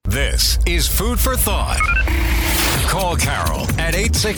This is Food for Thought. Call Carol at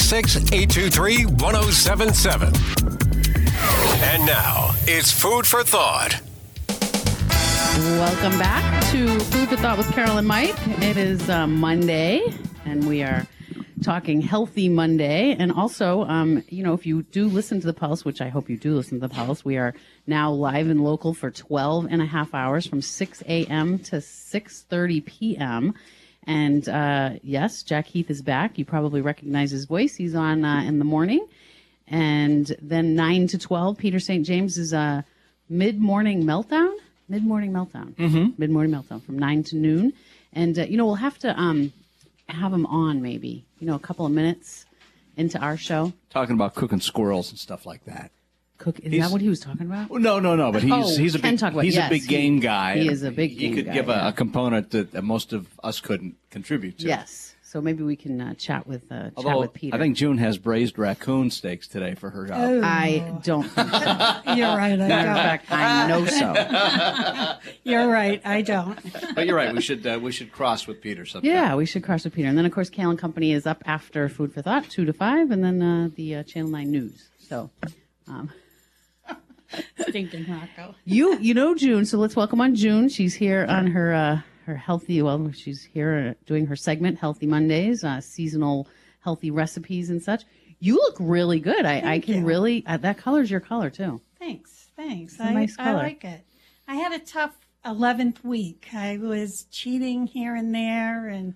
866-823-1077. And now, it's Food for Thought. Welcome back to Food for Thought with Carol and Mike. It is Monday, and we are talking Healthy Monday. And also, if you do listen to The Pulse, which I hope you do listen to The Pulse, we are now live and local for 12 and a half hours from 6 a.m. to 6:30 p.m. And yes, Jack Heath is back. You probably recognize his voice. He's on in the morning. And then 9 to 12, Peter St. James is a mid-morning meltdown. Mid-morning meltdown from 9 to noon. And, we'll have to have him on maybe, a couple of minutes into our show. Talking about cooking squirrels and stuff like that. Is that what he was talking about? No, but he's a big game guy. He is a big game guy. He could give a component that most of us couldn't contribute to. Yes. So maybe we can chat with Peter. I think June has braised raccoon steaks today for her job. Oh. I don't think so. You're right. Matter of fact, I know so. You're right. I don't. But you're right. We should cross with Peter sometime. Yeah, we should cross with Peter. And then, of course, Kale and Company is up after Food for Thought, 2 to 5, and then the Channel 9 News. So, Stinking Rocco. You know June, so let's welcome on June. She's here on her healthy, she's here doing her segment, Healthy Mondays, seasonal healthy recipes and such. You look really good. I can really, that color's your color too. Thanks. It's a nice color. I like it. I had a tough 11th week. I was cheating here and there, and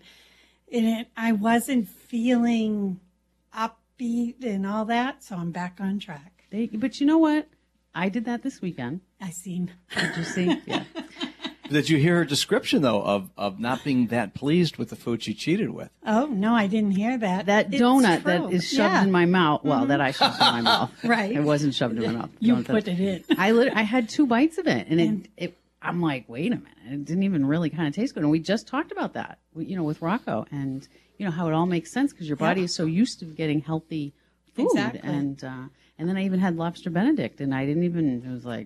I wasn't feeling upbeat and all that, so I'm back on track. But you know what? I did that this weekend. I seen. Did you see? Yeah. Did you hear her description, though, of not being that pleased with the food she cheated with? Oh, no, I didn't hear that. That donut that is shoved in my mouth. Well, that I shoved in my mouth. Right. It wasn't shoved in my mouth. You put it in. I had 2 bites of it, and I'm like, wait a minute. It didn't even really kind of taste good. And we just talked about that, with Rocco, and, how it all makes sense because your body is so used to getting healthy food. Exactly. And then I even had lobster Benedict, and I didn't even, it was like,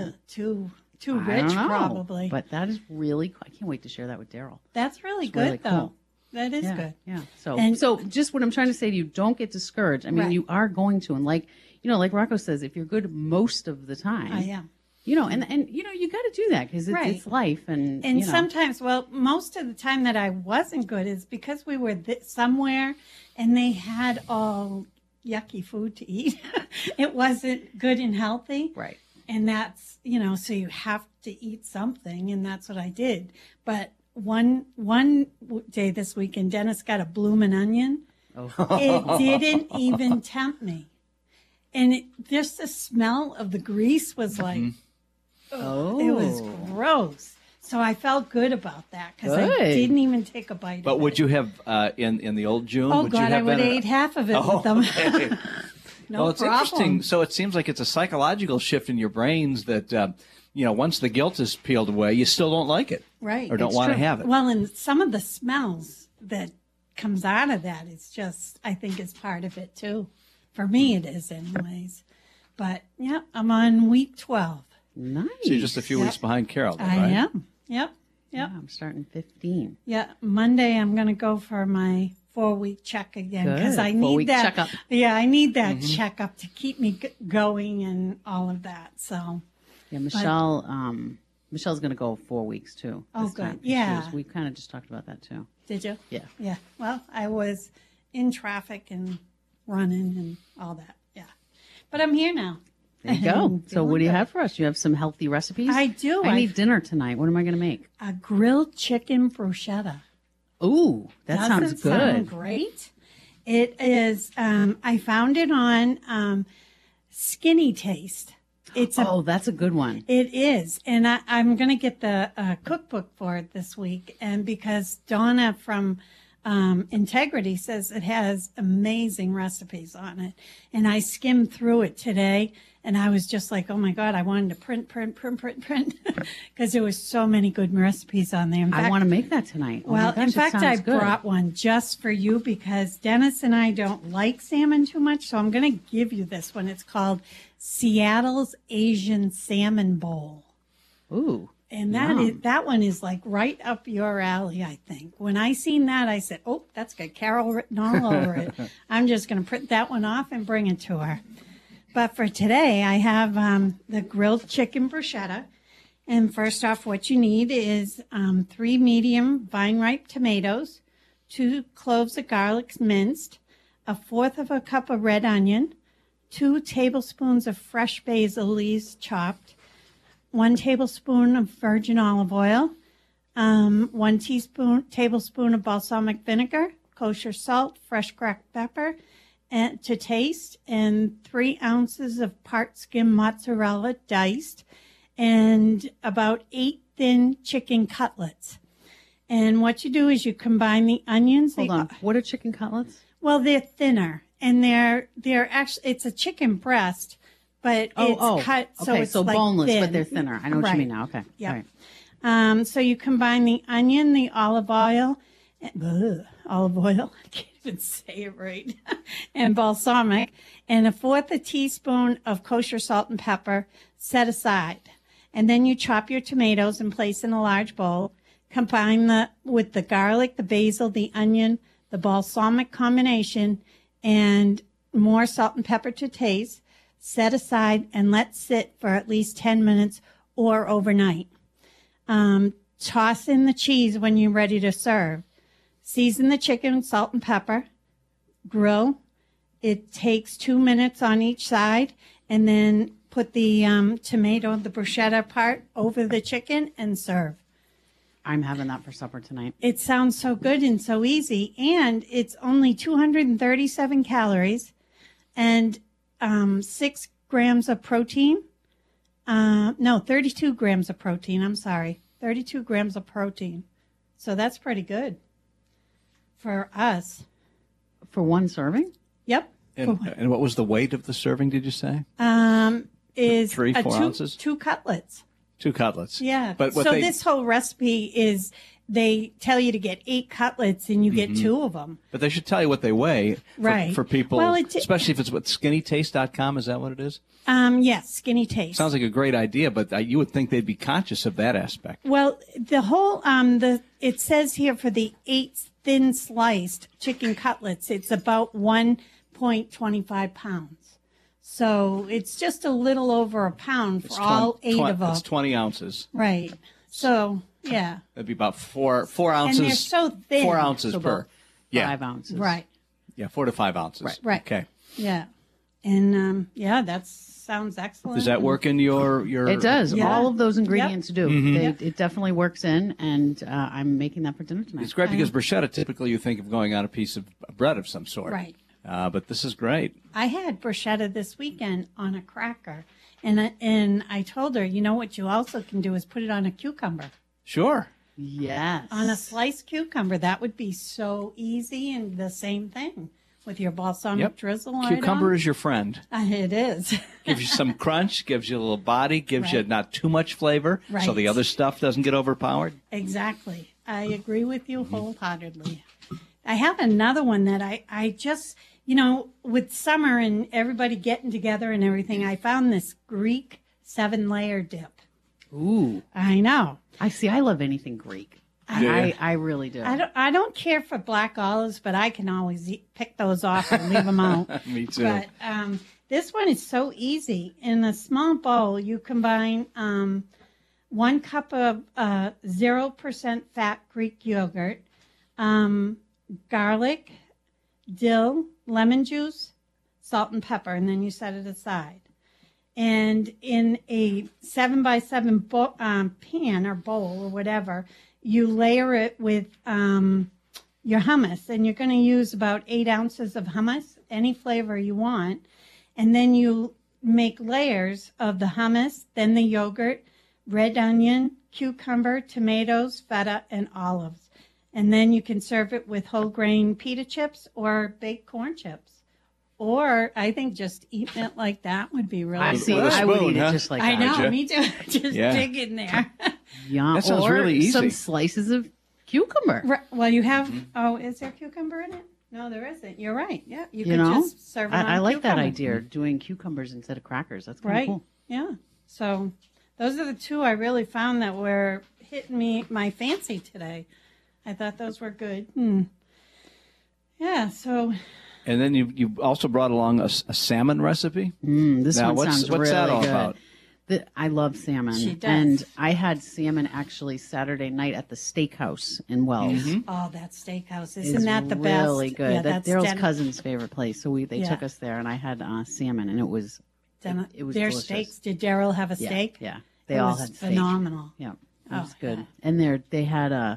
Too rich, probably. But that is really, I can't wait to share that with Daryl. That's really good, really though. Cool. That is good. Yeah. So just what I'm trying to say to you, don't get discouraged. I mean, you are going to, and like Rocco says, if you're good most of the time. I am. You got to do that because it's life. And sometimes, most of the time that I wasn't good is because we were somewhere and they had all yucky food to eat. It wasn't good and healthy. Right. And that's, so you have to eat something, and that's what I did. But one day this weekend, Dennis got a bloomin' onion. Oh. It didn't even tempt me. And just the smell of the grease was like, it was gross. So I felt good about that because I didn't even take a bite of it. But would you have, in the old June, oh, would God, you have I would have ate half of it with them. Okay. No it's problem. interesting. So it seems like it's a psychological shift in your brains that, once the guilt is peeled away, you still don't like it. Right. Or don't want to have it. Well, and some of the smells that comes out of that is just, I think is part of it too. For me, it is anyways. But, I'm on week 12. Nice. So you're just a few weeks behind Carol, though, I right? am. Yep. Yeah, I'm starting 15. Yeah, Monday I'm going to go for my 4-week check again because I need 4-week that. Checkup. Yeah, I need that checkup to keep me going and all of that. So. Yeah, Michelle's going to go 4 weeks too. Oh, this good. time. Yeah. We kind of just talked about that too. Did you? Yeah. Yeah. Well, I was in traffic and running and all that. Yeah. But I'm here now. There you go. So what do you have for us? You have some healthy recipes? I do. I need dinner tonight. What am I going to make? A grilled chicken bruschetta. Ooh, that sounds good. Sound great. It is. I found it on Skinny Taste. That's a good one. It is, and I'm going to get the cookbook for it this week, and because Donna from Integrity says it has amazing recipes on it, and I skimmed through it today, and I was just like, oh my God, I wanted to print, because there was so many good recipes on there. In fact, I want to make that tonight. Oh well, gosh, in fact, I good. brought one just for you because Dennis and I don't like salmon too much, so I'm going to give you this one. It's called Seattle's Asian Salmon Bowl. Ooh. And that one is like right up your alley, I think. When I seen that, I said, oh, that's got Carol written all over it. I'm just going to print that one off and bring it to her. But for today, I have the grilled chicken bruschetta. And first off, what you need is 3 medium vine-ripe tomatoes, 2 cloves of garlic minced, 1/4 cup of red onion, 2 tablespoons of fresh basil leaves chopped, 1 tablespoon of virgin olive oil, 1 tablespoon of balsamic vinegar, kosher salt, fresh cracked pepper and to taste, and 3 ounces of part skim mozzarella diced, and about 8 thin chicken cutlets. And what you do is you combine the onions. Hold on. What are chicken cutlets? Well, they're thinner, and they're actually, it's a chicken breast, but it's cut so okay, it's so like boneless, thin. but they're thinner. I know what you mean now. Okay. Yeah. All right. So you combine the onion, the olive oil, I can't even say it right, and balsamic, and 1/4 teaspoon of kosher salt and pepper set aside. And then you chop your tomatoes and place in a large bowl. Combine with the garlic, the basil, the onion, the balsamic combination, and more salt and pepper to taste. Set aside and let sit for at least 10 minutes or overnight. Toss in the cheese when you're ready to serve. Season the chicken with salt and pepper. Grill. It takes 2 minutes on each side, and then put the tomato, the bruschetta part, over the chicken and serve. I'm having that for supper tonight. It sounds so good and so easy, and it's only 237 calories and 6 grams of protein. 32 grams of protein. I'm sorry. 32 grams of protein. So that's pretty good for us. For one serving? Yep. And what was the weight of the serving, did you say? Is 3-4 ounces? 2 cutlets. 2 cutlets. Yeah. But so this whole recipe is they tell you to get 8 cutlets and you get 2 of them. But they should tell you what they weigh Right. for people, Well, especially if it's what skinnytaste.com, is that what it is? Yes, Skinny Taste. Sounds like a great idea, but you would think they'd be conscious of that aspect. Well, the whole it says here for the 8 thin sliced chicken cutlets, it's about 1.25 pounds. So it's just a little over a pound for all 8 of them. It's 20 ounces. Right. So, yeah. That'd be about 4 ounces. And they're so thin. 4 ounces So per. about Yeah. 5 ounces. Right. Yeah, 4 to 5 ounces. Right. Okay. Yeah. And, that sounds excellent. Does that work in your It does. Yeah. All of those ingredients do. Mm-hmm. It definitely works in, and I'm making that for dinner tonight. It's great because bruschetta, typically you think of going on a piece of bread of some sort. Right. But this is great. I had bruschetta this weekend on a cracker, and I told her, you know what you also can do is put it on a cucumber. Sure. Yes. On a sliced cucumber, that would be so easy, and the same thing with your balsamic drizzle on Cucumber is your friend. It is. Gives you some crunch, gives you a little body, gives you Right. not too much flavor, so Right. the other stuff doesn't get overpowered. Exactly. I agree with you wholeheartedly. I have another one that I just, with summer and everybody getting together and everything, I found this Greek 7-layer dip. Ooh. I know. I love anything Greek. Do you? I really do. I don't care for black olives, but I can always pick those off and leave them out. Me too. But this one is so easy. In a small bowl, you combine 1 cup of 0% fat Greek yogurt, garlic, dill, lemon juice, salt and pepper, and then you set it aside. And in a 7x7 pan or bowl or whatever, you layer it with your hummus, and you're going to use about 8 ounces of hummus, any flavor you want. And then you make layers of the hummus, then the yogurt, red onion, cucumber, tomatoes, feta, and olives. And then you can serve it with whole grain pita chips or baked corn chips. Or I think just eating it like that would be really I good. I would spoon, eat huh? it just like I that. know, me too. Just Yeah. dig in there. Yum. That sounds or really easy. some slices of cucumber. Right, well, you have, is there cucumber in it? No, there isn't. You're right. Yeah, you You could know, just serve it on I like that cucumber. idea, doing cucumbers instead of crackers. That's kind of Right. cool. Yeah. So Those are the two I really found that were hitting my fancy today. I thought those were good. Yeah, so. And then you also brought along a salmon recipe. This Now, one sounds what's really that all good. about? I love salmon. She does. And I had salmon actually Saturday night at the steakhouse in Wells. Oh, that steakhouse. It's Isn't that the best? really good. Yeah, That's Daryl's cousin's favorite place. So they Yeah. took us there, and I had salmon, and it was Their delicious. steaks. Did Daryl have a steak? Yeah, they It all was had steak. phenomenal. Yeah, it Oh, was good. yeah. And they had a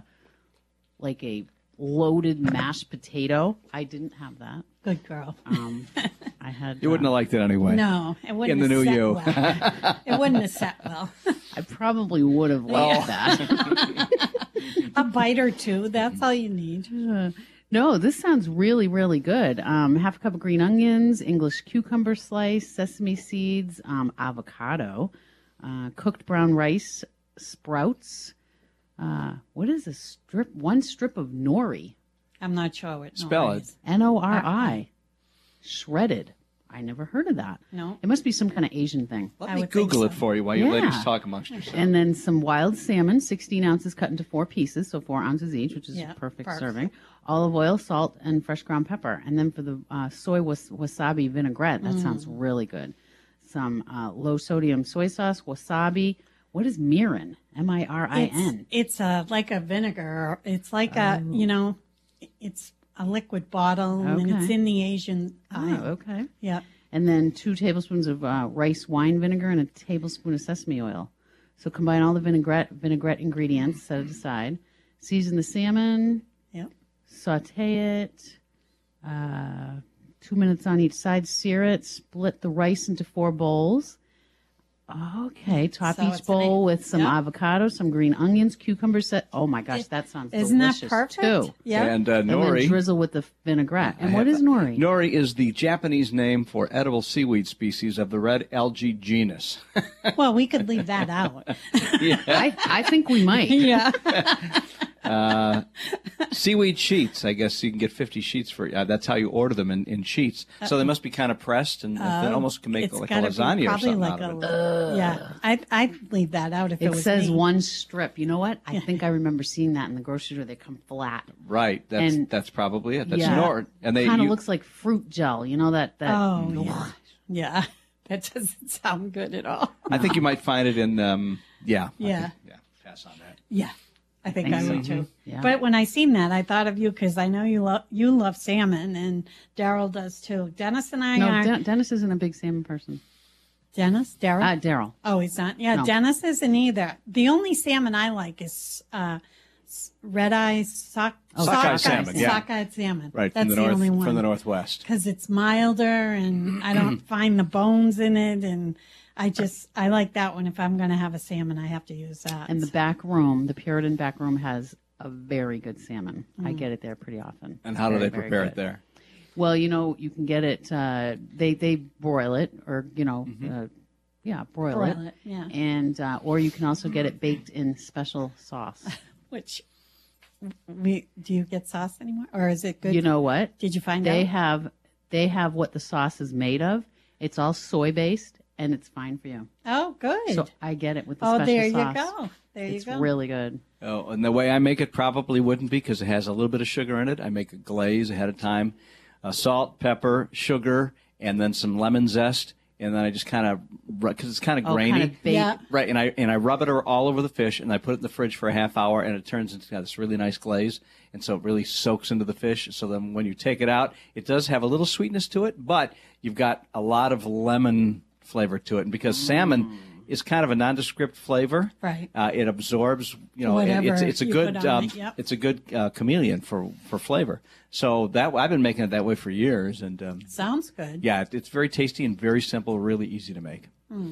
loaded mashed potato. I didn't have that. Good girl. I had. You wouldn't have liked it anyway. No, it wouldn't In the have new set you. well. It wouldn't have set well. I probably would have liked that. A bite or two. That's all you need. No, this sounds really, really good. Half a cup of green onions, English cucumber slice, sesame seeds, avocado, cooked brown rice, sprouts. What is a strip? One strip of nori, I'm not sure what. Spell nori it. is. Nori, shredded. I never heard of that. No. It must be some kind of Asian thing. Let I me would think Google it so. for you while you Yeah. ladies talk amongst yourselves. And then some wild salmon, 16 ounces cut into 4 pieces, so 4 ounces each, which is Yeah, a perfect perfect. serving. Olive oil, salt, and fresh ground pepper. And then for the soy wasabi vinaigrette, that sounds really good. Some low sodium soy sauce, wasabi. What is mirin? M-I-R-I-N. It's like a vinegar. It's like it's a liquid bottle, and Okay. it's in the Asian aisle. Oh, okay. Yeah. And then 2 tablespoons of rice wine vinegar and a tablespoon of sesame oil. So combine all the vinaigrette ingredients, set it aside. Season the salmon, Yep. saute it, 2 minutes on each side, sear it, split the rice into 4 bowls. Okay, top So each it's an bowl egg. with some Yep. avocado, some green onions, cucumbers. Oh my gosh, that sounds Isn't that delicious perfect? too. Yeah. And And then nori. drizzle with the vinaigrette. And I what have is that. nori? Nori is the Japanese name for edible seaweed species of the red algae genus. Well, we could leave that out. I think we might. Yeah. Seaweed sheets, I guess you can get 50 sheets for that's how you order them in sheets. So they must be kind of pressed and they almost can make It's like a gotta be lasagna or probably something like out of it. yeah. I'd leave that out if it It was says me. one strip. You know what? I think I remember seeing that in the grocery store. They come flat. Right. And- That's probably it. That's Yeah. Nor. And they Kind of you- looks like fruit gel. You know that? Oh, yeah. Yeah. That doesn't sound good at all. I think you might find it in yeah. Yeah. Pass on that. Yeah. I think I would too. Yeah. But when I seen that, I thought of you because I know you love salmon and Daryl does too. Dennis and I No, are Dennis isn't a big salmon person. Dennis, Daryl. Daryl. Oh, he's not. Yeah, No. Dennis isn't either. The only salmon I like is red-eye Sockeye salmon, yeah. sockeye salmon. Right. That's from the the only one. From the northwest. Because it's milder and I don't find the bones in it, and I like that one. If I'm going to have a salmon, I have to use that. And the back room, the Puritan back room, has a very good salmon. I get it there pretty often. And how do Very, they very prepare it good. there? Well, you can get it. They broil it, or broil it. Broil it, yeah. And or you can also get it baked in special sauce. Which do you get sauce anymore, or is it good? You know what? Did you find They out? have what the sauce is made of. It's all soy based, and it's fine for you. Oh, good. So I get it with the Oh, special there sauce. you go. There It's you go. really good. Oh, and the way I make it probably wouldn't be because it has a little bit of sugar in it. I make a glaze ahead of time, salt, pepper, sugar, and then some lemon zest. And then I just kind of, because it's kind of grainy. Kind of baked. Yeah. Right, and I rub it all over the fish, and I put it in the fridge for a half hour, and it turns into this really nice glaze, and so it really soaks into the fish. So then when you take it out, it does have a little sweetness to it, but you've got a lot of lemon flavor to it, and because salmon is kind of a nondescript flavor, Right. It absorbs, Whatever it's a you good put on it, yep. it's a good chameleon for flavor. So that I've been making it that way for years, and Sounds good. yeah, it's very tasty and very simple, really easy to make.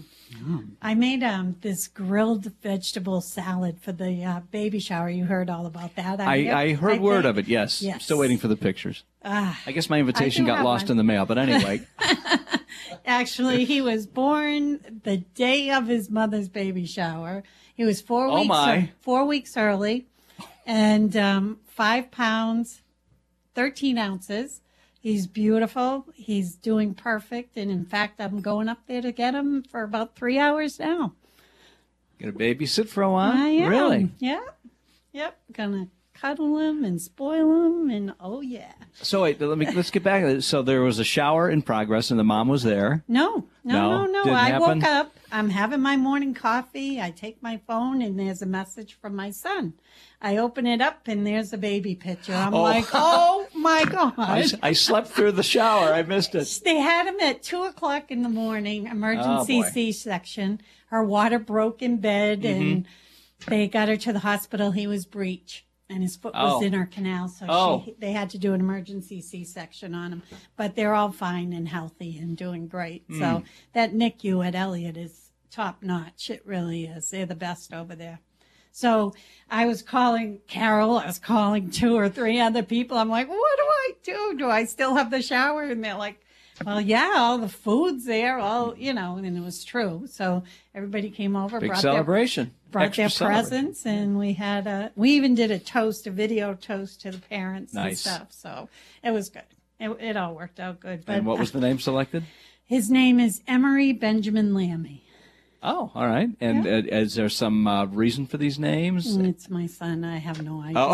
I made this grilled vegetable salad for the baby shower. You heard all about that. I heard word of it, yes. Yes. Still waiting for the pictures. I guess my invitation I do got have lost one. in the mail, but anyway. Actually, he was born the day of his mother's baby shower. He was 4 Oh, weeks my. 4 weeks early, and 5 pounds, 13 ounces. He's beautiful. He's doing perfect, and in fact, I'm going up there to get him for about 3 hours now. Gonna babysit for a while? I am. Really? Yeah. Yep. Gonna cuddle him and spoil him, and oh yeah. So wait, let's get back. So there was a shower in progress, and the mom was there. No. Didn't I happen? woke up. I'm having my morning coffee. I take my phone, and there's a message from my son. I open it up, and there's a baby picture. I'm like, oh my God. I slept through the shower. I missed it. They had him at 2:00 in the morning, emergency Oh, boy. C-section. Her water broke in bed, Mm-hmm. and they got her to the hospital. He was breech, and his foot was Oh. in her canal, so Oh. they had to do an emergency C-section on him. But they're all fine and healthy and doing great. Mm. So that NICU at Elliott is top notch. It really is. They're the best over there. So I was calling Carol. I was calling 2 or 3 other people. I'm like, what do I do? Do I still have the shower? And they're like, well, yeah, all the food's there, and it was true. So everybody came over, Big brought celebration. their Extra celebration. presents, and we even did a video toast to the parents Nice. and stuff. So it was good. It all worked out good. But And what was the name selected? his name is Emery Benjamin Lammy. Oh, all right. And is there some reason for these names? It's my son. I have no idea.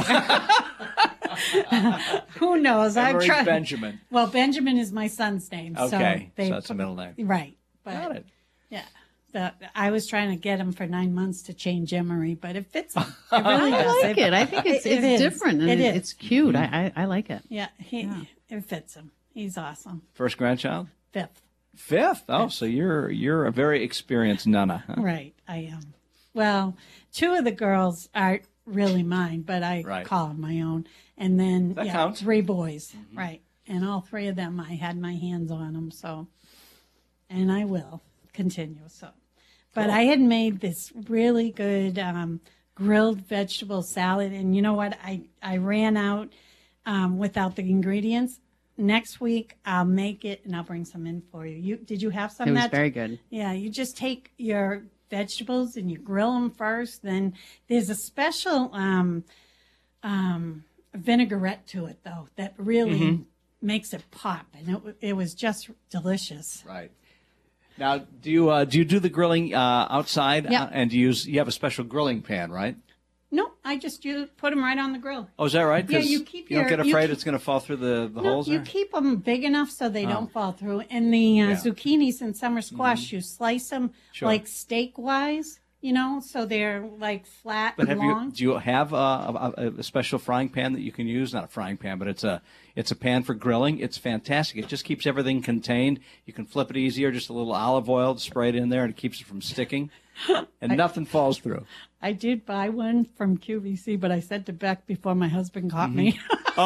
Oh, Who knows? I've Emery tried. Benjamin. Well, Benjamin is my son's name. Okay, so so that's a middle name. Right. But Got it. yeah. I was trying to get him for 9 months to change Emery, but it fits him. It really I does. like it. I think it's It is. different and It is. it's cute. I like it. Yeah, it fits him. He's awesome. First grandchild? 5th. 5th? Oh, so you're a very experienced nana. Huh? Right, I am. Well, 2 of the girls aren't really mine, but I Right. call them my own. And then That counts. 3 boys, right. And all 3 of them, I had my hands on them, so, and I will continue, so. But I had made this really good grilled vegetable salad, and you know what? I ran out without the ingredients. Next week, I'll make it, and I'll bring some in for you. Did you have some? It was that very good. Yeah, you just take your vegetables and you grill them first. Then there's a special vinaigrette to it, though, that really makes it pop, and it was just delicious. Right. Now, do you do the grilling outside? Yeah. And you have a special grilling pan, right? No, I just put them right on the grill. Oh, is that right? Yeah, 'Cause you keep you don't your- get you afraid keep- it's going to fall through the No, holes you there? keep them big enough so they don't fall through. And the zucchinis and summer squash, you slice them Sure. like steak-wise, so they're like flat But and long. do you have a special frying pan that you can use? Not a frying pan, but it's a pan for grilling. It's fantastic. It just keeps everything contained. You can flip it easier, just a little olive oil to spray it in there, and it keeps it from sticking, and nothing falls through. I did buy one from QVC, but I sent it back before my husband caught me.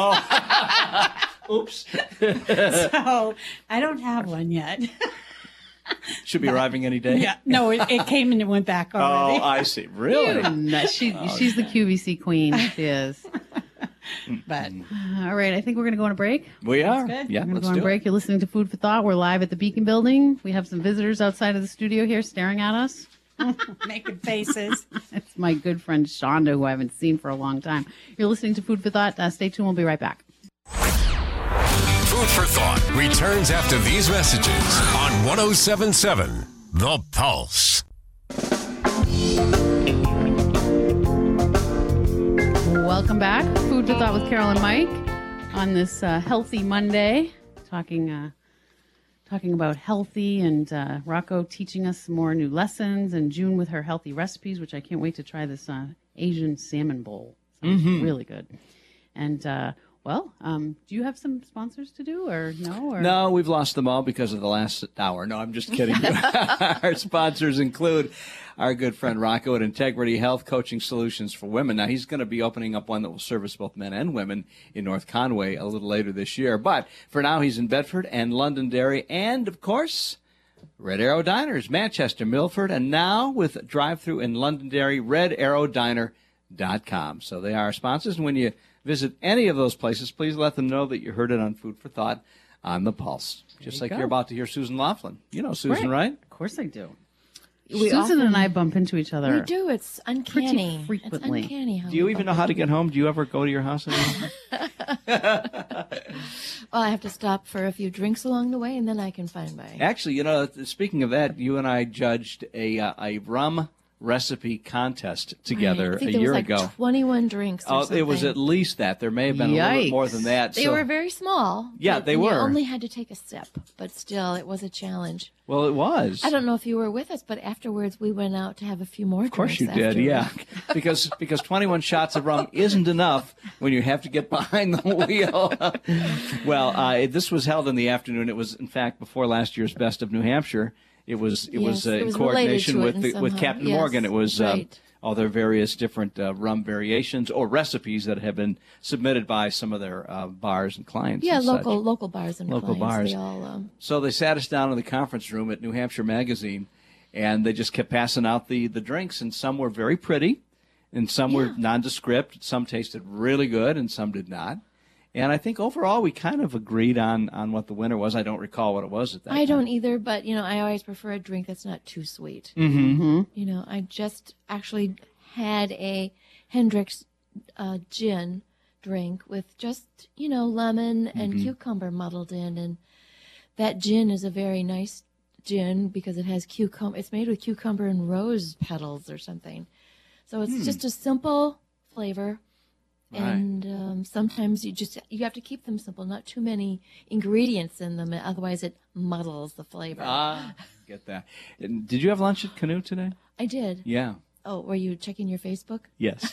Oops. So I don't have one yet. Should be arriving any day. Yeah, no, it came and it went back Oh, already. I see. Really? No, she's the QVC queen. She is. But All right, I think we're going to go on a break. We are. good. Yeah, We're going to let's go on a do break. it. You're listening to Food for Thought. We're live at the Beacon Building. We have some visitors outside of the studio here staring at us. making faces. It's my good friend Shonda, who I haven't seen for a long time. You're listening to Food for Thought. Stay tuned. We'll be right back. Food for Thought returns after these messages on 107.7 The Pulse. Welcome back. Food for Thought with Carol and Mike on this healthy Monday, talking about healthy, and Rocco teaching us some more new lessons, and June with her healthy recipes, which I can't wait to try this Asian salmon bowl. Sounds really good. And do you have some sponsors to do, or no? Or? No, we've lost them all because of the last hour. No, I'm just kidding. Our sponsors include our good friend Rocco at Integrity Health Coaching Solutions for Women. Now, he's going to be opening up one that will service both men and women in North Conway a little later this year. But for now, he's in Bedford and Londonderry and, of course, Red Arrow Diners, Manchester, Milford, and now with drive-thru in Londonderry, RedArrowDiner.com. So they are our sponsors, and when you visit any of those places, please let them know that you heard it on Food for Thought on The Pulse. Just like you're about to hear Susan Laughlin. You know Susan, right? Of course I do. We Susan often- and I bump into each other. We do. It's uncanny. frequently. It's uncanny. How Do you we even bump know how to into get home? Do you ever go to your house anymore? Well, I have to stop for a few drinks along the way, and then I can find my. Actually, speaking of that, you and I judged a rum recipe contest together I think a there year was like ago. 21 drinks. Or Oh, it was at something. least that. There may have been a little bit more than that. They were very small. Yeah, but they you were. only had to take a sip, but still, it was a challenge. Well, it was. I don't know if you were with us, but afterwards we went out to have a few more. Of course you did, yeah. because 21 shots of rum isn't enough when you have to get behind the wheel. Well, this was held in the afternoon. It was, in fact, before last year's Best of New Hampshire. It was in related coordination to it with somehow. Captain Yes, Morgan. It was right. all their various different rum variations or recipes that have been submitted by some of their bars and clients. Yeah, and such. local bars and Local clients. bars. They all, So they sat us down in the conference room at New Hampshire Magazine, and they just kept passing out the drinks, and some were very pretty, and some were nondescript. Some tasted really good, and some did not. And I think overall we kind of agreed on what the winner was. I don't recall what it was at that I time. don't either, but I always prefer a drink that's not too sweet. Mm-hmm. I just actually had a Hendrick's gin drink with just lemon and cucumber muddled in, and that gin is a very nice gin because it has cucumber. It's made with cucumber and rose petals or something, so it's just a simple flavor. Right. And sometimes you have to keep them simple, not too many ingredients in them, otherwise it muddles the flavor. Get that. And did you have lunch at Canoe today? I did. Yeah. Oh, were you checking your Facebook? Yes.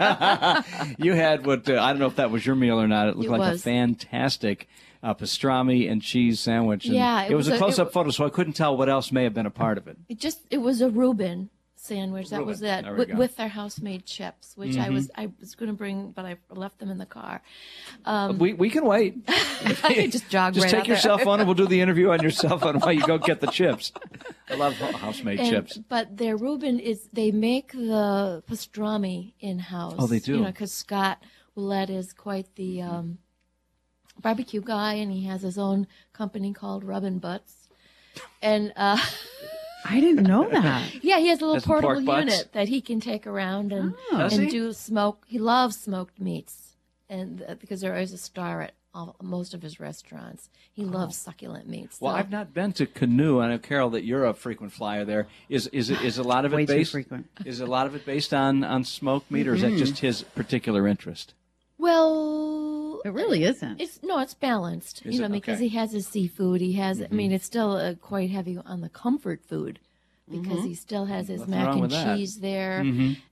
You had what, I don't know if that was your meal or not. It looked It like a was. fantastic pastrami and cheese sandwich. And Yeah, it was a close-up photo, so I couldn't tell what else may have been a part of it. It was a Reuben sandwich. That was Reuben. it There we go. with their house-made chips, which I was going to bring, but I left them in the car. We can wait. I just jogged Just right take out your there. cell phone and we'll do the interview on your cell phone while you go get the chips. I love house-made chips. But their Reuben they make the pastrami in-house. Oh, they do? Because Scott Willett is quite the barbecue guy, and he has his own company called Rubbin' Butts. And I didn't know that. yeah, he has a little Has some pork portable butts? unit that he can take around and Does he? do smoke. He loves smoked meats, and because there is a star at most of his restaurants, he loves succulent meats. Well, So- I've not been to Canoe. I know, Carol, that you're a frequent flyer there. Is a lot of it Way too based? frequent. Is a lot of it based on smoked meat, or is that just his particular interest? Well, It really isn't. it's balanced. Is it? Because Okay. he has his seafood. He has. I mean, it's still quite heavy on the comfort food because he still has his Nothing mac wrong and with that. cheese there,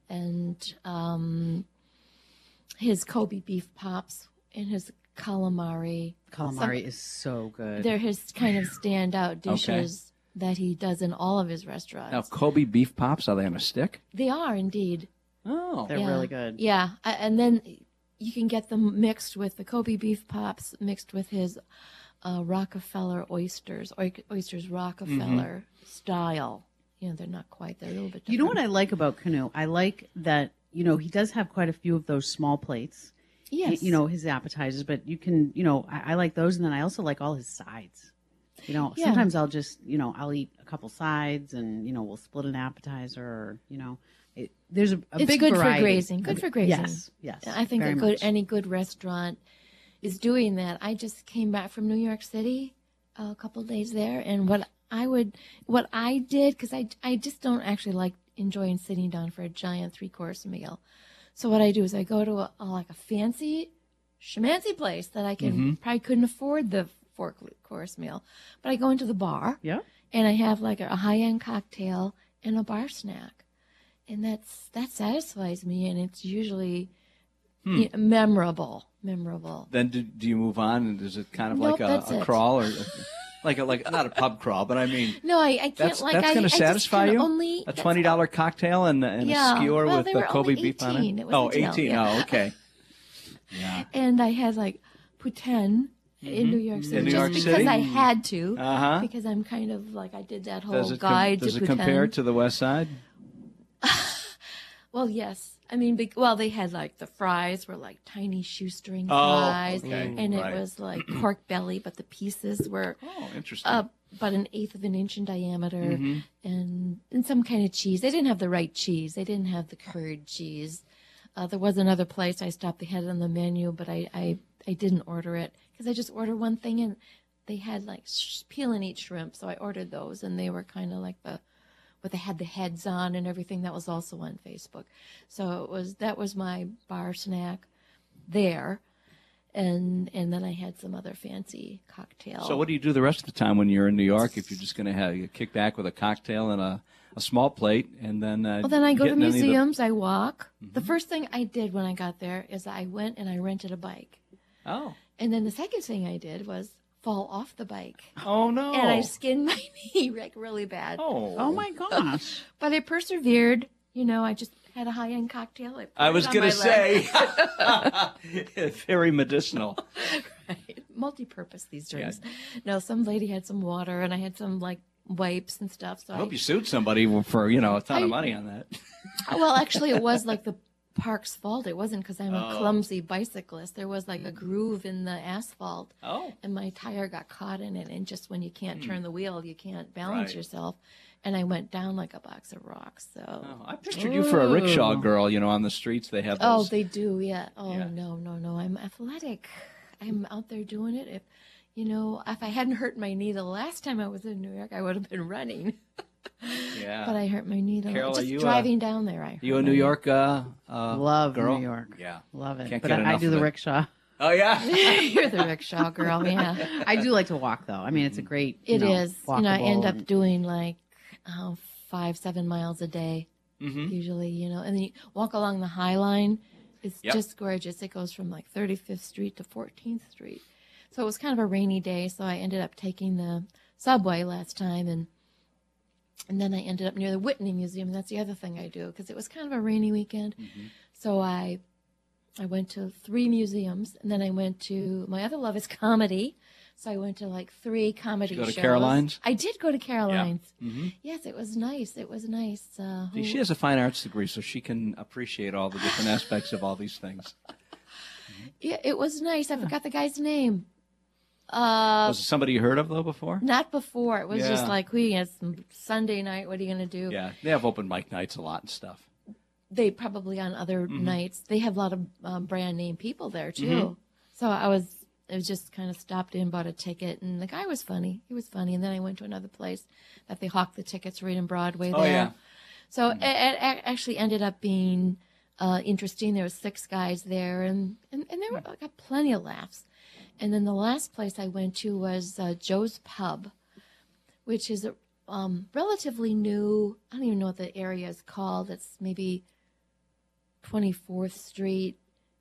and his Kobe beef pops and his calamari. Calamari is so good. They're his kind of standout dishes that he does in all of his restaurants. Now, Kobe beef pops, are they on a stick? They are indeed. Oh. They're really good. Yeah, and then you can get them mixed with the Kobe beef pops, mixed with his Rockefeller oysters Rockefeller style. They're not quite. They're a little bit different. You know what I like about Canoe? I like that, he does have quite a few of those small plates. Yes. His appetizers, but you can, I like those. And then I also like all his sides. Yeah. Sometimes I'll just, I'll eat a couple sides and, we'll split an appetizer or, there's a It's big good variety. for grazing. Good for grazing. Yes. I think very much. any good restaurant is doing that. I just came back from New York City a couple of days there, and what I did, because I just don't actually like enjoying sitting down for a giant 3-course meal. So what I do is I go to a fancy schmancy place that I can probably couldn't afford the 4-course meal, but I go into the bar. Yeah. And I have like a high-end cocktail and a bar snack. And that satisfies me, and it's usually memorable. Then do you move on, and is it kind of Nope, like that's a it. crawl or like not a pub crawl, but I mean No, I can't. that's like that's I going to just satisfy can you? Only, A that's $20 cocktail and a Yeah. skewer Well, with they the were Kobe only beef on 18. it. It was a deal, 18. yeah. Oh, okay. Yeah. And I had like poutine in New York City, In New just York because City? I had to, Uh-huh. because I'm kind of like I did that whole Does it guide does to it compare poutine. to the West Side? Well, yes. I mean, they had like the fries were like tiny shoestring Oh, fries, okay. and Right. it was like pork belly, but the pieces were Oh, interesting. about 1/8 of an inch in diameter, Mm-hmm. and some kind of cheese. They didn't have the right cheese. They didn't have the curd cheese. There was another place I stopped. They had it on the menu, but I didn't order it because I just ordered one thing, and they had like peel and eat shrimp. So I ordered those, and they were kind of like the but they had the heads on and everything. That was also on Facebook. So that was my bar snack there. And then I had some other fancy cocktail. So what do you do the rest of the time when you're in New York if you're just going to have you kick back with a cocktail and a small plate and then well, then I go get to in any of the- museums, I walk. The first thing I did when I got there is I went and I rented a bike. Oh. And then the second thing I did was fall off the bike. Oh no. And I skinned my knee like really bad. Oh my gosh. But I persevered. You know, I just had a high-end cocktail. I was going to say very medicinal. Right. Multi-purpose these drinks. No, some lady had some water and I had some like wipes and stuff. So I hope you sued somebody for, a ton of money on that. Well, actually, it was like the park's fault. It wasn't because I'm a clumsy bicyclist. There was like a groove in the asphalt. Oh. And my tire got caught in it. And just when you can't turn the wheel, you can't balance Right. yourself. And I went down like a box of rocks. So. Oh, I pictured you for a rickshaw girl, on the streets they have Oh, those. they do, yeah. Oh, Yeah. no. I'm athletic. I'm out there doing it. If I hadn't hurt my knee the last time I was in New York, I would have been running. Yeah. But I hurt my knee Carol, just are you, driving down there. I You hurt a my New knee. York Love girl? New York. Yeah. Love it. Can't But get I enough do of the it. rickshaw. Oh, yeah? You're the rickshaw girl, yeah. I do like to walk, though. I mean, it's a great. It is. I end walkable up and- doing like 5-7 miles a day, usually, and then you walk along the High Line. It's Yep. just gorgeous. It goes from like 35th Street to 14th Street. So it was kind of a rainy day, so I ended up taking the subway last time, and then I ended up near the Whitney Museum. And that's the other thing I do because it was kind of a rainy weekend. So I went to 3 museums, and then I went to my other love is comedy. So I went to like 3 comedy Did you go to shows. Caroline's? I did go to Caroline's. Yes, it was nice. It was nice. See, she has a fine arts degree, so she can appreciate all the different aspects of all these things. Yeah, it was nice. I forgot the guy's name. Was it somebody you heard of, though, before? Not before. It was just Yeah. like, it's Sunday night. What are you going to do? Yeah, they have open mic nights a lot and stuff. They probably on other nights. They have a lot of brand name people there too. So I was just kind of stopped in, bought a ticket, and the guy was funny. He was funny. And then I went to another place that they hawk the tickets right in Broadway there. Oh, yeah. So it actually ended up being interesting. There was 6 guys there, and there were got plenty of laughs. And then the last place I went to was Joe's Pub, which is relatively new. I don't even know what the area is called. It's maybe 24th Street.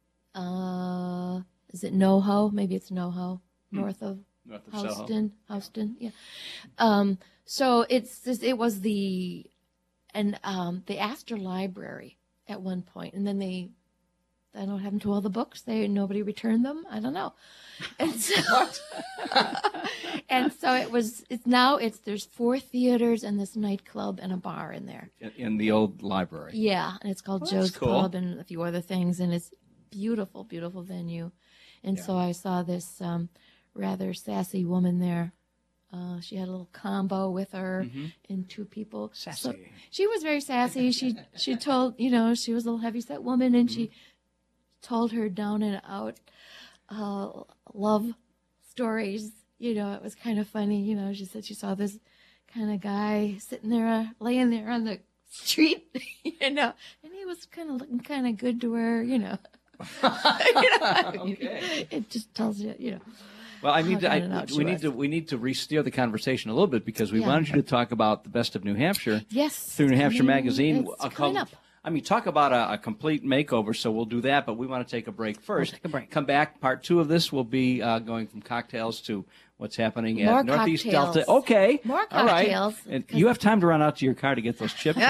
Is it NoHo? Maybe it's NoHo, north of Soho. Houston, yeah. So it was the Astor Library at one point, and then I don't know what happened to all the books. Nobody returned them. I don't know. And so, and so there's 4 theaters and this nightclub and a bar in there. In the old library. Yeah, and it's called Well, Joe's that's cool. Pub and a few other things, and it's beautiful, beautiful venue. And so I saw this rather sassy woman there. She had a little combo with her and 2 people. Sassy. So she was very sassy. She told, she was a little heavyset woman, and she told her down and out love stories. It was kind of funny. She said she saw this kind of guy sitting there, laying there on the street, and he was kind of looking kind of good to her, Okay. It just tells you, Well, I how need down and out to. she was. We need to re-steer the conversation a little bit because we Yeah. wanted you to talk about the best of New Hampshire Yes. through New Hampshire Magazine. It's coming up. I mean, talk about a complete makeover. So we'll do that, but we want to take a break first. take a break. Come back. Part 2 of this will be going from cocktails to what's happening More at Northeast cocktails. Delta. Okay. More All right. cocktails. And you have time to run out to your car to get those chips.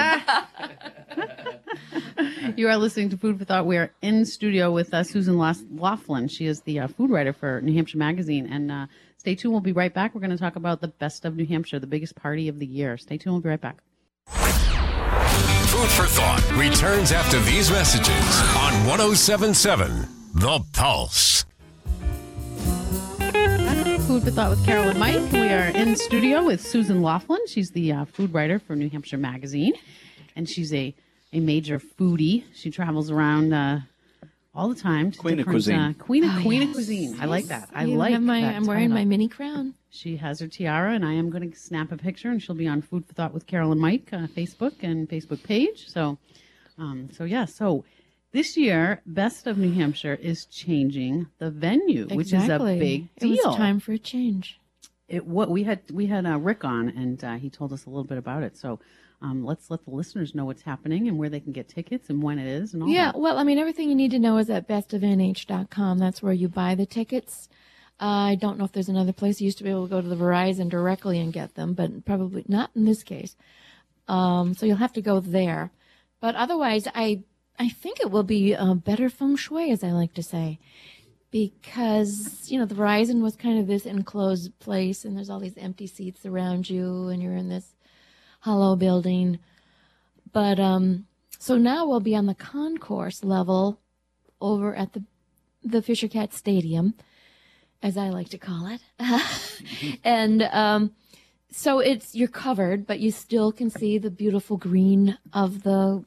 You are listening to Food for Thought. We are in studio with Susan Laughlin. She is the food writer for New Hampshire Magazine. And stay tuned. We'll be right back. We're going to talk about the best of New Hampshire, the biggest party of the year. Stay tuned. We'll be right back. Food for Thought returns after these messages on 107.7 The Pulse. Food for Thought with Carol and Mike. We are in studio with Susan Laughlin. She's the food writer for New Hampshire Magazine, and she's a major foodie. She travels around all the time. To Queen of different, cuisine. Queen of cuisine. I like that. I You like have my, that I'm wearing my title. mini crown. She has her tiara, and I am going to snap a picture, and she'll be on Food for Thought with Carol and Mike Facebook and Facebook page. So this year, Best of New Hampshire is changing the venue, which is a big deal. It was time for a change. We had Rick on, and he told us a little bit about it. So let's let the listeners know what's happening and where they can get tickets and when it is and all Yeah, that. well, I mean, everything you need to know is at bestofnh.com. That's where you buy the tickets. I don't know if there's another place. You used to be able to go to the Verizon directly and get them, but probably not in this case. So you'll have to go there. But otherwise, I think it will be better feng shui, as I like to say, because, the Verizon was kind of this enclosed place, and there's all these empty seats around you, and you're in this hollow building. But so now we'll be on the concourse level over at the Fisher Cat Stadium, as I like to call it. And so you're covered, but you still can see the beautiful green of the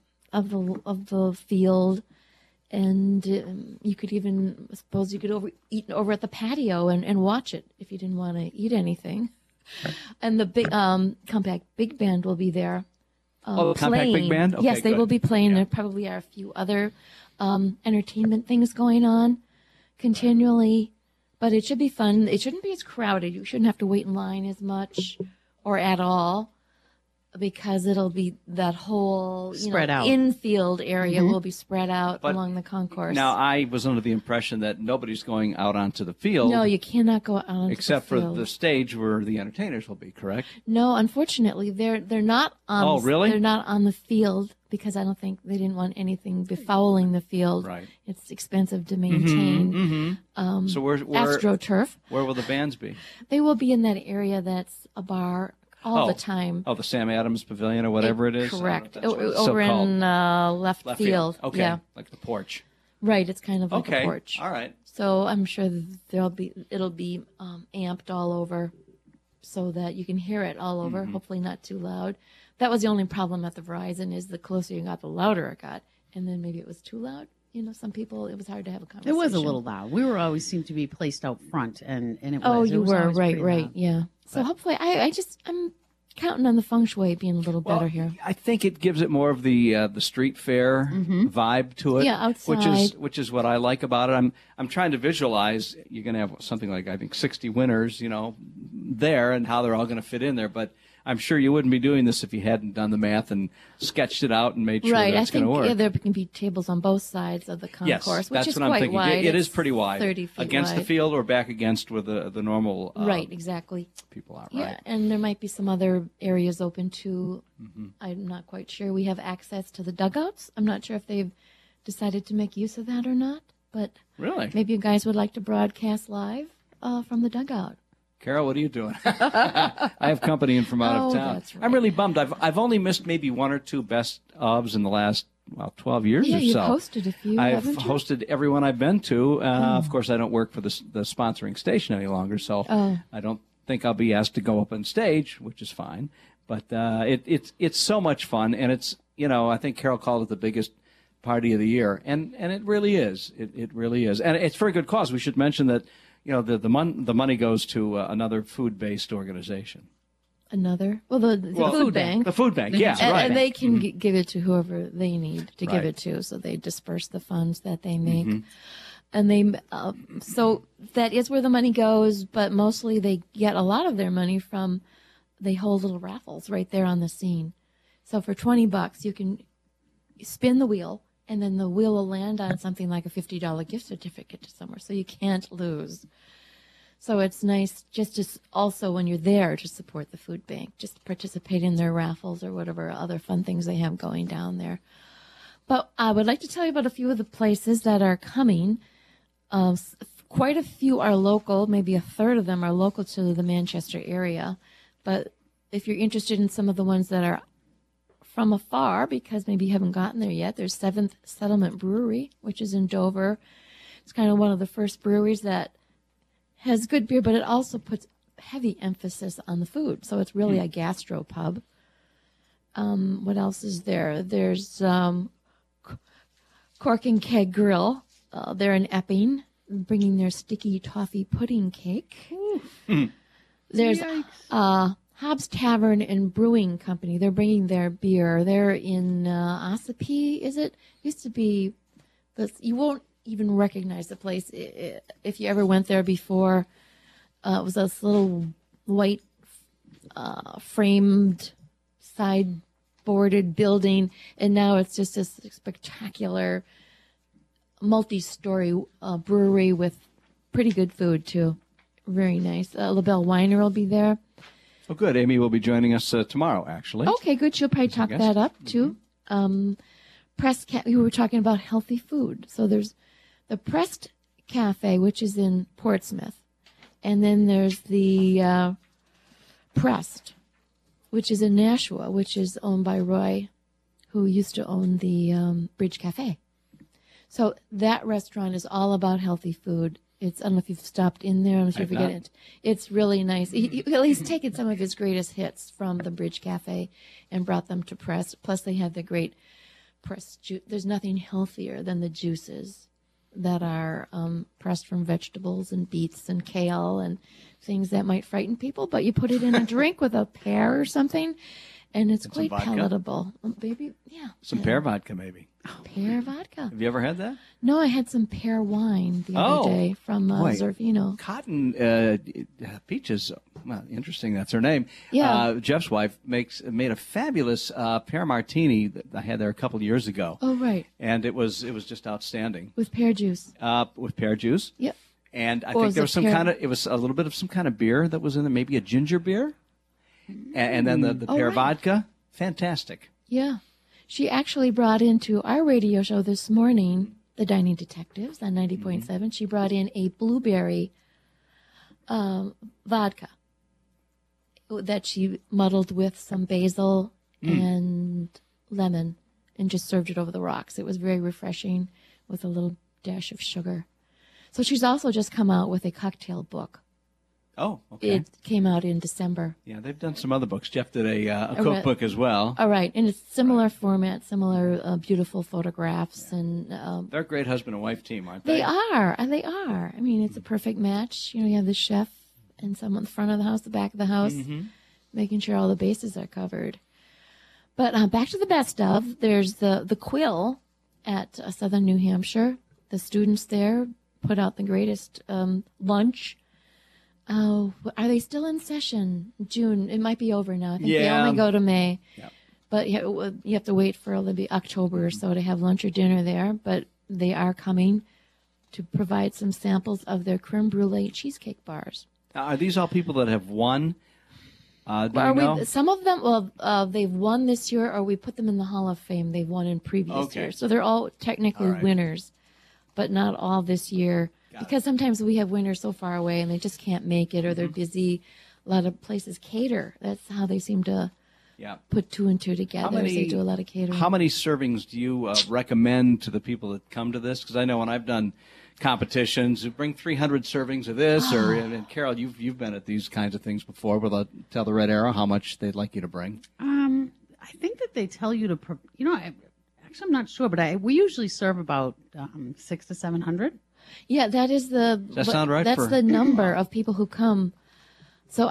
field. And you could even, I suppose you could eat over at the patio and watch it if you didn't want to eat anything. And the big compact big band will be there. The compact big band? Okay, yes, they good. will be playing. There probably are a few other entertainment things going on continually, but it should be fun. It shouldn't be as crowded. You shouldn't have to wait in line as much or at all, because it'll be that whole Spread out. infield area will be spread out But along the concourse. Now, I was under the impression that nobody's going out onto the field. No, you cannot go out onto except the for field. the stage where the entertainers will be, correct? No, unfortunately, they're not on. Oh, really? They're not on the field because I don't think they didn't want anything befouling the field. Right. It's expensive to maintain. So where AstroTurf. where will the bands be? They will be in that area that's a bar all the time. Oh, the Sam Adams Pavilion or whatever it is? Correct. I don't know if that's what it's Over so-called. in left field. Okay, Yeah. like the porch. Right. It's kind of like Okay, a porch. all right. So I'm sure it'll be amped all over, so that you can hear it all over. Hopefully not too loud. That was the only problem at the Verizon, is the closer you got, the louder it got, and then maybe it was too loud. Some people, it was hard to have a It conversation. was a little loud. We were always seemed to be placed out front, and it was. Oh, It you was were always right, pretty loud. yeah. So hopefully, I'm counting on the feng shui being a little better here. I think it gives it more of the street fair vibe to it. Yeah, outside. which is what I like about it. I'm trying to visualize you're going to have something like, I think, 60 winners, there, and how they're all going to fit in there. But I'm sure you wouldn't be doing this if you hadn't done the math and sketched it out and made sure Right, I that's going think to work. there can be tables on both sides of the Yes, concourse, which that's is what I'm quite thinking. wide. It is It's pretty wide. 30 feet Against the wide. field or back against where the normal Right, exactly. people are. Yeah, Right. and there might be some other areas open too. Mm-hmm. I'm not quite sure. We have access to the dugouts. I'm not sure if they've decided to make use of that or not, but Really? maybe you guys would like to broadcast live from the dugout. Carol, what are you doing? I have company in from out of Oh, town. that's right. I'm really bummed. I've only missed maybe one or two best ofs in the last 12 years Yeah, or you've so. hosted a few, I've haven't you? hosted everyone I've been to. Of course, I don't work for the sponsoring station any longer, so I don't think I'll be asked to go up on stage, which is fine. But it's so much fun, and it's I think Carol called it the biggest party of the year, and it really is. It really is, and it's for a good cause. We should mention that. The money goes to another food-based organization. Another? Well, the food bank. The food bank, yeah, and, right. and they can give it to whoever they need to give Right. it to, so they disperse the funds that they make. And they, so that is where the money goes, but mostly they get a lot of their money from, they hold little raffles right there on the scene. So for $20, you can spin the wheel, and then the wheel will land on something like a $50 gift certificate to somewhere, so you can't lose. So it's nice just to also, when you're there, to support the food bank, just participate in their raffles or whatever other fun things they have going down there. But I would like to tell you about a few of the places that are coming. Quite a few are local, maybe a third of them are local to the Manchester area. But if you're interested in some of the ones that are from afar, because maybe you haven't gotten there yet, there's Seventh Settlement Brewery, which is in Dover. It's kind of one of the first breweries that has good beer, but it also puts heavy emphasis on the food. So it's really a gastro pub. What else is there? There's Cork and Keg Grill, they're in Epping, bringing their sticky toffee pudding cake. There's Hobbs Tavern and Brewing Company. They're bringing their beer. They're in Ossipee, is it? Used to be, you won't even recognize the place if you ever went there before. It was this little white framed side-boarded building, and now it's just this spectacular multi-story brewery with pretty good food, too. Very nice. LaBelle Weiner will be there. Oh, good. Amy will be joining us tomorrow, actually. Okay, good. She'll probably talk that up, too. We were talking about healthy food. So there's the Pressed Cafe, which is in Portsmouth. And then there's the Pressed, which is in Nashua, which is owned by Roy, who used to own the Bridge Cafe. So that restaurant is all about healthy food. I don't know if you've stopped in there. I don't know if you forget it. It's really nice. He's taken some of his greatest hits from the Bridge Cafe and brought them to Press. Plus, they have the great pressed juice. There's nothing healthier than the juices that are pressed from vegetables and beets and kale and things that might frighten people. But you put it in a drink with a pear or something, and it's quite palatable. Maybe, yeah. Some pear vodka, maybe. Pear vodka. Have you ever had that? No, I had some pear wine the other day from Zervino. Cotton Peaches, well, interesting, that's her name. Yeah. Jeff's wife made a fabulous pear martini that I had there a couple of years ago. Oh, right. And it was just outstanding. With pear juice. With pear juice. Yep. And I think there was it was a little bit of some kind of beer that was in there, maybe a ginger beer. And then the pear vodka. Fantastic. Yeah. She actually brought into our radio show this morning, The Dining Detectives on 90.7, she brought in a blueberry vodka that she muddled with some basil and lemon and just served it over the rocks. It was very refreshing with a little dash of sugar. So she's also just come out with a cocktail book. Oh, okay. It came out in December. Yeah, they've done some other books. Jeff did a cookbook as well. All right, and it's similar format, similar beautiful photographs, and they're a great husband and wife team, aren't they? They are, and they are. I mean, it's a perfect match. You know, you have the chef and someone in the front of the house, the back of the house, making sure all the bases are covered. But back to the best of. There's the Quill at Southern New Hampshire. The students there put out the greatest lunch. Oh, are they still in session? June. It might be over now. I think they only go to May. Yeah. But you have to wait for it'll be October or so to have lunch or dinner there. But they are coming to provide some samples of their creme brulee cheesecake bars. Are these all people that have won? Some of them, they've won this year, or we put them in the Hall of Fame. They've won in previous years. So they're all technically winners, but not all this year. Because sometimes we have winners so far away and they just can't make it, or they're busy. A lot of places cater. That's how they seem to put two and two together. They do a lot of catering. How many servings do you recommend to the people that come to this? Because I know when I've done competitions, you bring 300 servings of this, and Carol, you've been at these kinds of things before. Will tell the Red Arrow how much they'd like you to bring? I think that they tell you to, actually I'm not sure, but we usually serve about 600 to 700. Yeah, that is Does that sound right? That's the number of people who come. So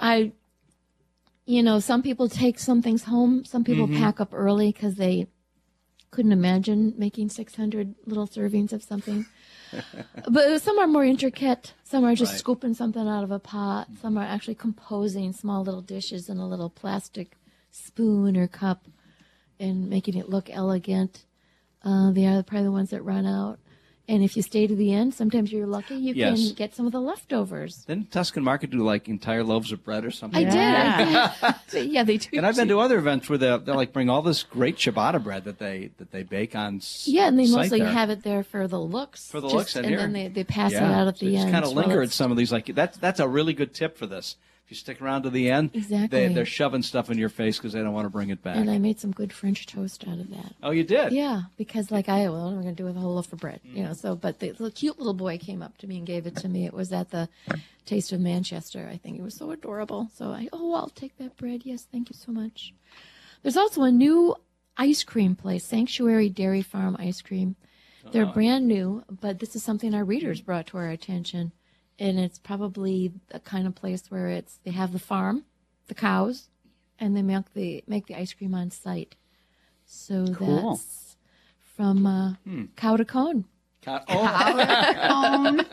some people take some things home. Some people pack up early because they couldn't imagine making 600 little servings of something. But some are more intricate. Some are just scooping something out of a pot. Some are actually composing small little dishes in a little plastic spoon or cup and making it look elegant. They are probably the ones that run out. And if you stay to the end, sometimes you're lucky you can get some of the leftovers. Didn't Tuscan Market do like entire loaves of bread or something? I did. Yeah, they do. And I've been to other events where they'll like bring all this great ciabatta bread that they bake on. Yeah, and they mostly have it there for the looks. For the looks, and then they pass it out at the end. Just kind of linger at some of these. Like that's a really good tip for this. You stick around to the end, they're shoving stuff in your face because they don't want to bring it back. And I made some good French toast out of that. Oh, you did? Yeah, because what am I going to do with a whole loaf of bread? But the cute little boy came up to me and gave it to me. It was at the Taste of Manchester, I think. It was so adorable. So I'll take that bread. Yes, thank you so much. There's also a new ice cream place, Sanctuary Dairy Farm Ice Cream. They're brand new, but this is something our readers brought to our attention. And it's probably the kind of place where they have the farm, the cows, and they make the ice cream on site. So Cool. that's from cow to cone. Cone.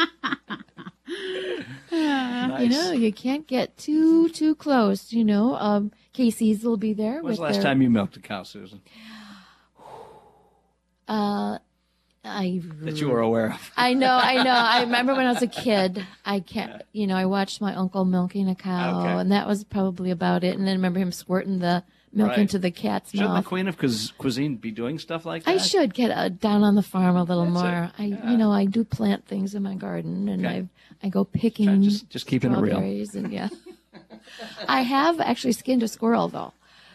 Nice. You know, you can't get too close. You know, Casey's will be there. When's the with last time you milked a cow, Susan? That you were aware of. I know. I remember when I was a kid, I watched my uncle milking a cow, Okay. and that was probably about it. And then I remember him squirting the milk Right. into the cat's Shouldn't the mouth. queen of cuisine be doing stuff like that? I should get down on the farm a little That's more. it. I do plant things in my garden, and Okay. I go picking Just keeping it real. strawberries, and yeah. I have actually skinned a squirrel though.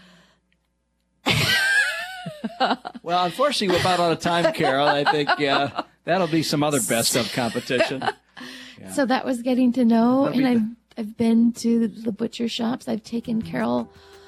Well, unfortunately, we're about out of time, Carol. I think that'll be some other best of competition. So that was getting to know, That'll be and I've been to the butcher shops. I've taken Carol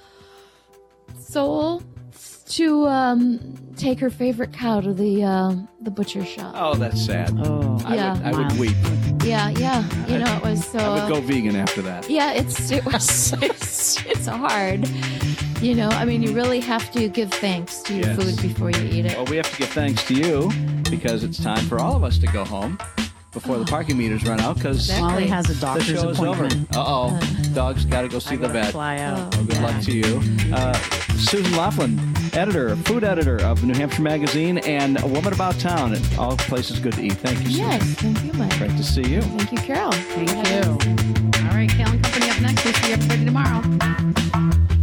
Soul to take her favorite cow to the butcher shop. Oh, that's sad. Oh, Yeah. I would Miles. weep. Yeah. You know, it was so. I would go vegan after that. Yeah, it's hard. You know, I mean, you really have to give thanks to your Yes. food before you eat it. Well, we have to give thanks to you because it's time for all of us to go home before the parking meters run out because Molly has a the doctor's show is over. appointment. Uh-oh. Dog's got to go see I the gotta vet. Fly out. Well, good luck to you. Susan Laughlin, food editor of the New Hampshire Magazine, and a woman about town at all places good to eat. Thank you, Susan. Yes, thank you, Mike. Great to see you. Thank you, Carol. Thank you. All right, Kale and Company up next. We'll see everybody tomorrow.